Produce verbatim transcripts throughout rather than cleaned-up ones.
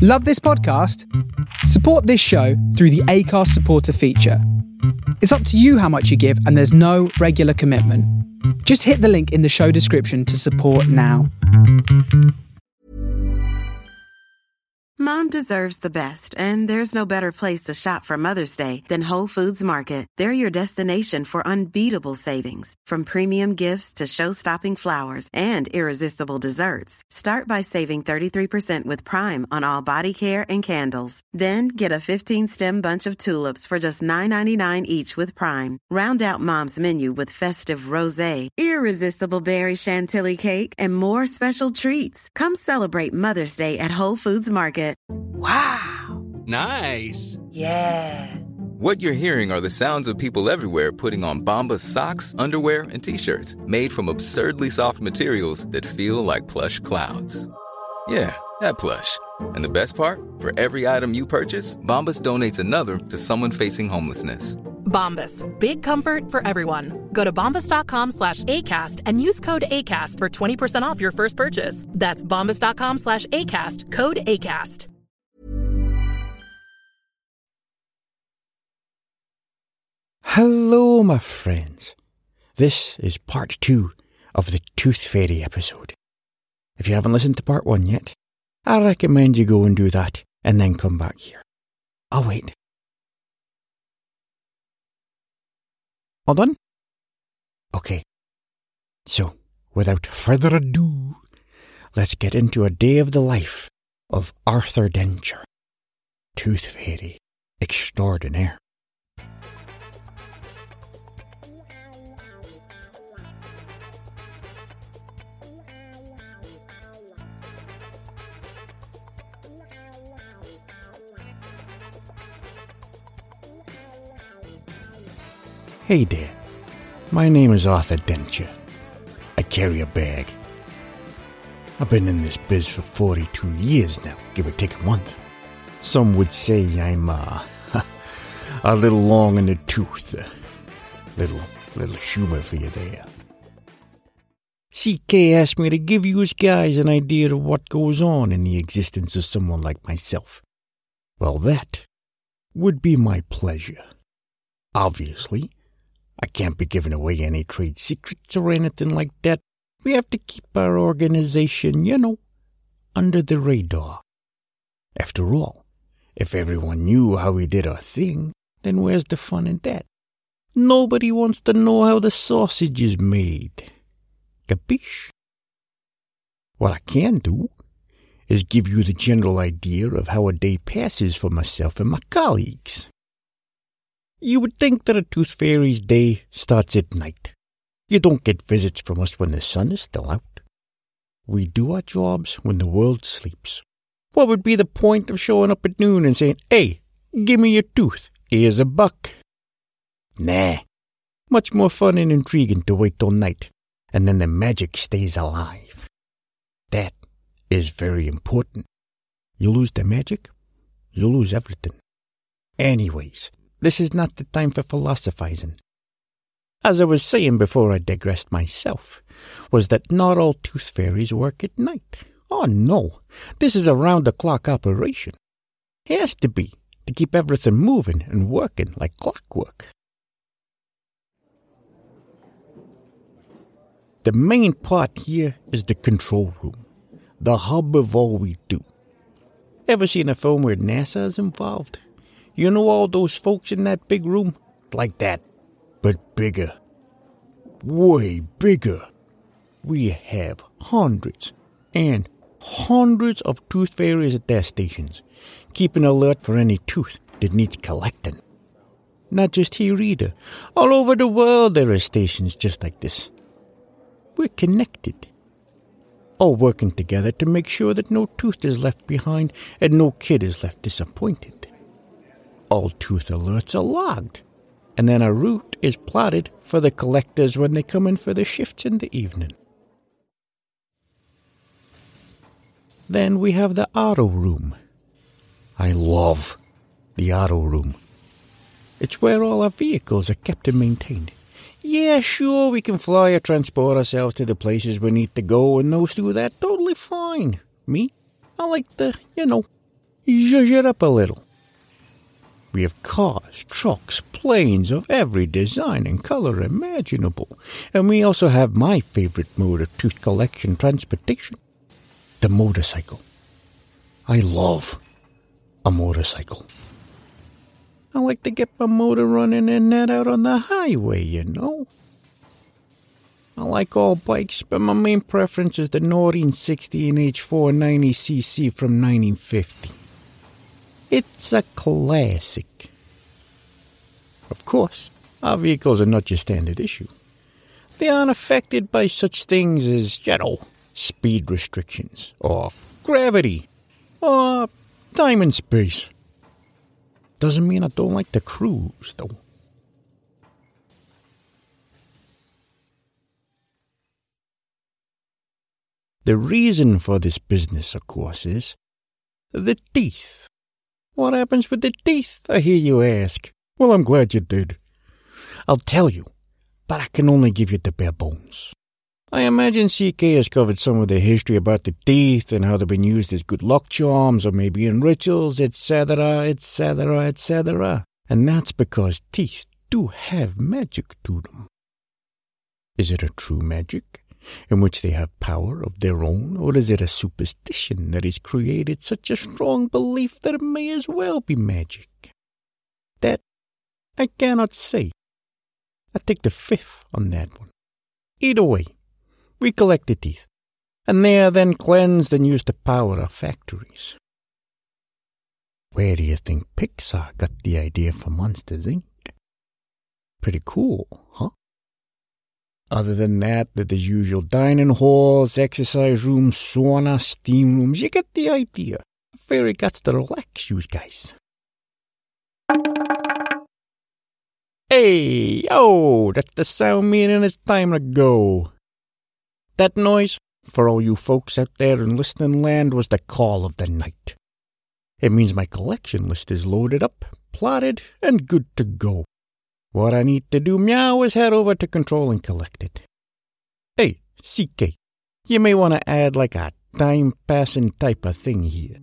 Love this podcast? Support this show through the Acast supporter feature. It's up to you how much you give, and there's no regular commitment. Just hit the link in the show description to support now. Mom deserves the best, and there's no better place to shop for Mother's Day than Whole Foods Market. They're your destination for unbeatable savings, from premium gifts to show-stopping flowers and irresistible desserts. Start by saving thirty-three percent with Prime on all body care and candles. Then get a fifteen-stem bunch of tulips for just nine ninety-nine each with Prime. Round out Mom's menu with festive rosé, irresistible berry chantilly cake, and more special treats. Come celebrate Mother's Day at Whole Foods Market. Wow. Nice. Yeah. What you're hearing are the sounds of people everywhere putting on Bombas socks, underwear, and T-shirts made from absurdly soft materials that feel like plush clouds. Yeah, that plush. And the best part? For every item you purchase, Bombas donates another to someone facing homelessness. Bombas. Big comfort for everyone. Go to bombas.com slash ACAST and use code ACAST for twenty percent off your first purchase. That's bombas.com slash ACAST. Code ACAST. Hello, my friends. This is part two of the Tooth Fairy episode. If you haven't listened to part one yet, I recommend you go and do that and then come back here. I'll wait. All done? Okay. So, without further ado, let's get into a day of the life of Arthur Dentcher, Tooth Fairy extraordinaire. Hey there, my name is Arthur Dentcher. I carry a bag. I've been in this biz for forty-two years now, give or take a month. Some would say I'm uh, a little long in the tooth. A little, little humor for you there. C K asked me to give you guys an idea of what goes on in the existence of someone like myself. Well, that would be my pleasure. Obviously, I can't be giving away any trade secrets or anything like that. We have to keep our organization, you know, under the radar. After all, if everyone knew how we did our thing, then where's the fun in that? Nobody wants to know how the sausage is made. Capiche? What I can do is give you the general idea of how a day passes for myself and my colleagues. You would think that a Tooth Fairy's day starts at night. You don't get visits from us when the sun is still out. We do our jobs when the world sleeps. What would be the point of showing up at noon and saying, "Hey, give me your tooth, here's a buck"? Nah. Much more fun and intriguing to wait till night, and then the magic stays alive. That is very important. You lose the magic, you lose everything. Anyways, this is not the time for philosophizing. As I was saying before I digressed myself, was that not all Tooth Fairies work at night. Oh no, this is a round-the-clock operation. Has to be, to keep everything moving and working like clockwork. The main part here is the control room, the hub of all we do. Ever seen a film where NASA is involved? You know all those folks in that big room? Like that, but bigger. Way bigger. We have hundreds and hundreds of Tooth Fairies at their stations, keeping alert for any tooth that needs collecting. Not just here either. All over the world there are stations just like this. We're connected. All working together to make sure that no tooth is left behind and no kid is left disappointed. All tooth alerts are logged, and then a route is plotted for the collectors when they come in for the shifts in the evening. Then we have the auto room. I love the auto room. It's where all our vehicles are kept and maintained. Yeah, sure, we can fly or transport ourselves to the places we need to go, and those do that totally fine. Me, I like the, you know, zhuzh it up a little. We have cars, trucks, planes of every design and color imaginable. And we also have my favorite mode of tooth collection transportation, the motorcycle. I love a motorcycle. I like to get my motor running and that out on the highway, you know. I like all bikes, but my main preference is the Norton sixty and H four ninety c c from nineteen fifty. It's a classic. Of course, our vehicles are not your standard issue. They aren't affected by such things as, you know, speed restrictions, or gravity, or time and space. Doesn't mean I don't like to cruise, though. The reason for this business, of course, is the teeth. What happens with the teeth, I hear you ask? Well, I'm glad you did. I'll tell you, but I can only give you the bare bones. I imagine C K has covered some of the history about the teeth and how they've been used as good luck charms or maybe in rituals, et cetera, et cetera, et cetera. And that's because teeth do have magic to them. Is it a true magic, in which they have power of their own, or is it a superstition that has created such a strong belief that it may as well be magic? That I cannot say. I take the fifth on that one. Either way, we collect the teeth, and they are then cleansed and used to power our factories. Where do you think Pixar got the idea for Monsters, Incorporated? Pretty cool, huh? Other than that, there's usual dining halls, exercise rooms, sauna, steam rooms. You get the idea. A fairy got to relax, you guys. Hey, yo, that's the sound meaning it's time to go. That noise, for all you folks out there in listening land, was the call of the night. It means my collection list is loaded up, plotted, and good to go. What I need to do, meow, is head over to Control and collect it. Hey, C K, you may want to add like a time-passing type of thing here.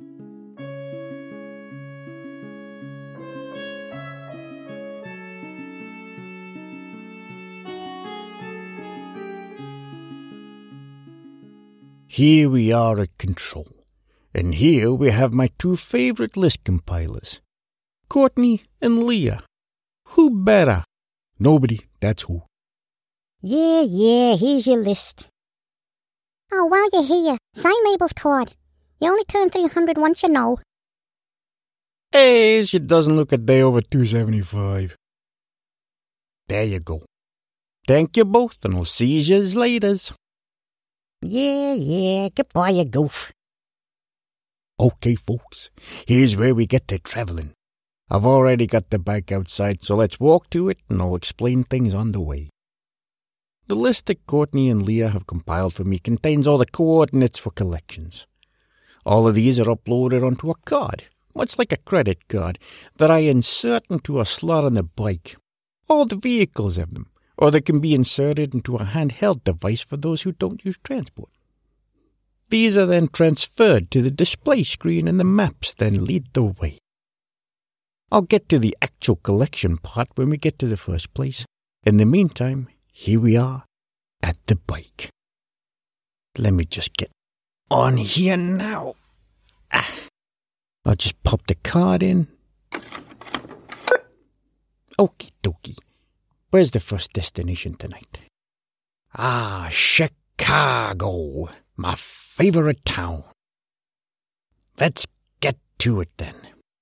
Here we are at Control, and here we have my two favorite list compilers, Courtney and Leah. Who better? Nobody, that's who. Yeah, yeah, here's your list. Oh, while you're here, sign Mabel's card. You only turn three hundred once, you know. Hey, she doesn't look a day over two seventy-five. There you go. Thank you both, and I'll see you later. Yeah, yeah, goodbye, you goof. Okay, folks, here's where we get to traveling. I've already got the bike outside, so let's walk to it and I'll explain things on the way. The list that Courtney and Leah have compiled for me contains all the coordinates for collections. All of these are uploaded onto a card, much like a credit card, that I insert into a slot on the bike. All the vehicles have them, or they can be inserted into a handheld device for those who don't use transport. These are then transferred to the display screen and the maps then lead the way. I'll get to the actual collection part when we get to the first place. In the meantime, here we are at the bike. Let me just get on here now. Ah, I'll just pop the card in. Okie dokie. Where's the first destination tonight? Ah, Chicago, my favorite town. Let's get to it then.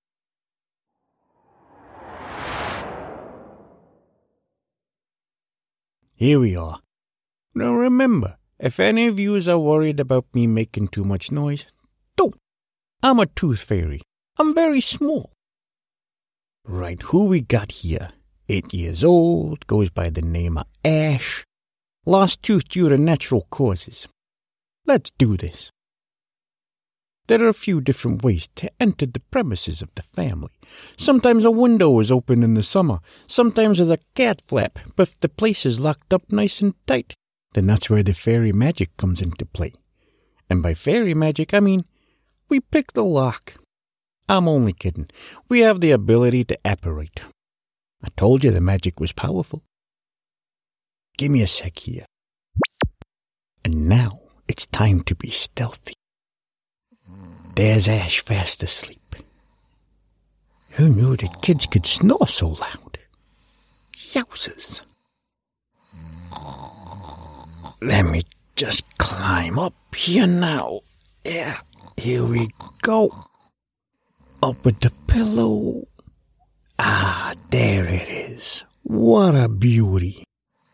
Here we are. Now remember, if any of you are worried about me making too much noise, don't. I'm a tooth fairy. I'm very small. Right, who we got here? Eight years old, goes by the name of Ash. Lost tooth due to natural causes. Let's do this. There are a few different ways to enter the premises of the family. Sometimes a window is open in the summer. Sometimes with a cat flap. But if the place is locked up nice and tight, then that's where the fairy magic comes into play. And by fairy magic, I mean we pick the lock. I'm only kidding. We have the ability to apparate. I told you the magic was powerful. Give me a sec here. And now it's time to be stealthy. There's Ash fast asleep. Who knew that kids could snore so loud? Yowzers. Let me just climb up here now. Yeah, here we go. Up with the pillow. Ah, there it is. What a beauty.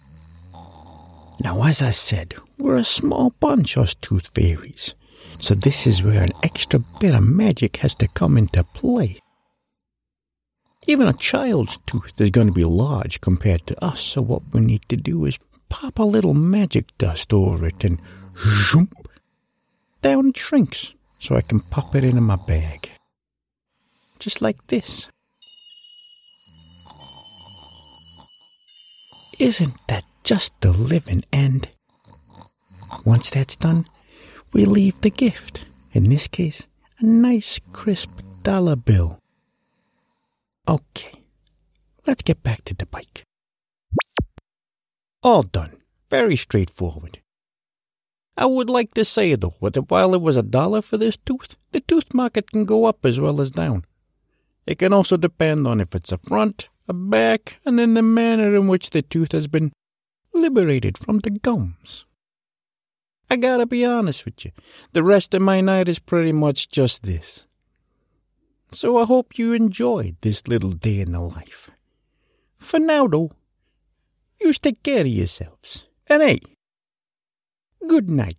Now, as I said, we're a small bunch, us tooth fairies. So this is where an extra bit of magic has to come into play. Even a child's tooth is going to be large compared to us, so what we need to do is pop a little magic dust over it and zoom, down it shrinks, so I can pop it into my bag. Just like this. Isn't that just the living end? Once that's done, we leave the gift. In this case, a nice crisp dollar bill. Okay, let's get back to the bike. All done. Very straightforward. I would like to say, though, that while it was a dollar for this tooth, the tooth market can go up as well as down. It can also depend on if it's a front, a back, and then the manner in which the tooth has been liberated from the gums. I gotta be honest with you, the rest of my night is pretty much just this. So I hope you enjoyed this little day in the life. For now, though, you take care of yourselves. And hey, good night.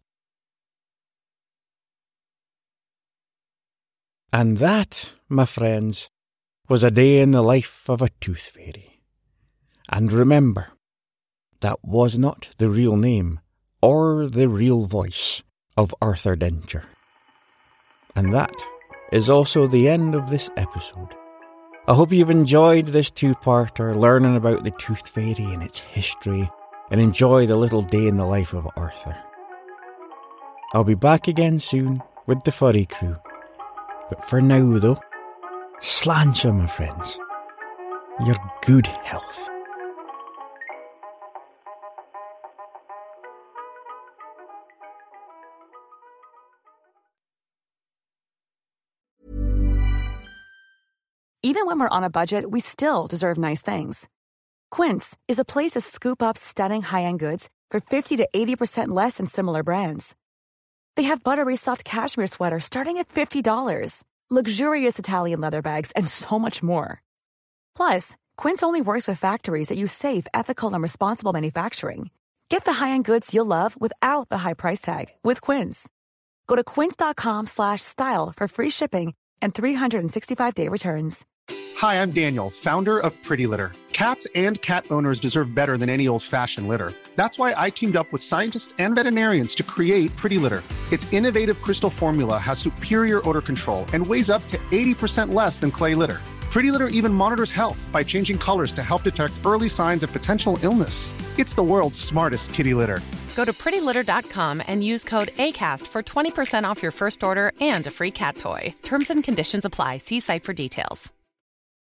And that, my friends, was a day in the life of a tooth fairy. And remember, that was not the real name or the real voice of Arthur Denter. And that is also the end of this episode. I hope you've enjoyed this two-parter, learning about the Tooth Fairy and its history, and enjoy the little day in the life of Arthur. I'll be back again soon with the Furry Crew. But for now, though, sláinte, my friends. Your good health. Even when we're on a budget, we still deserve nice things. Quince is a place to scoop up stunning high-end goods for fifty to eighty percent less than similar brands. They have buttery soft cashmere sweaters starting at fifty dollars, luxurious Italian leather bags, and so much more. Plus, Quince only works with factories that use safe, ethical, and responsible manufacturing. Get the high-end goods you'll love without the high price tag with Quince. Go to quince.com slash style for free shipping and three sixty-five day returns. Hi, I'm Daniel, founder of Pretty Litter. Cats and cat owners deserve better than any old-fashioned litter. That's why I teamed up with scientists and veterinarians to create Pretty Litter. Its innovative crystal formula has superior odor control and weighs up to eighty percent less than clay litter. Pretty Litter even monitors health by changing colors to help detect early signs of potential illness. It's the world's smartest kitty litter. Go to pretty litter dot com and use code ACAST for twenty percent off your first order and a free cat toy. Terms and conditions apply. See site for details.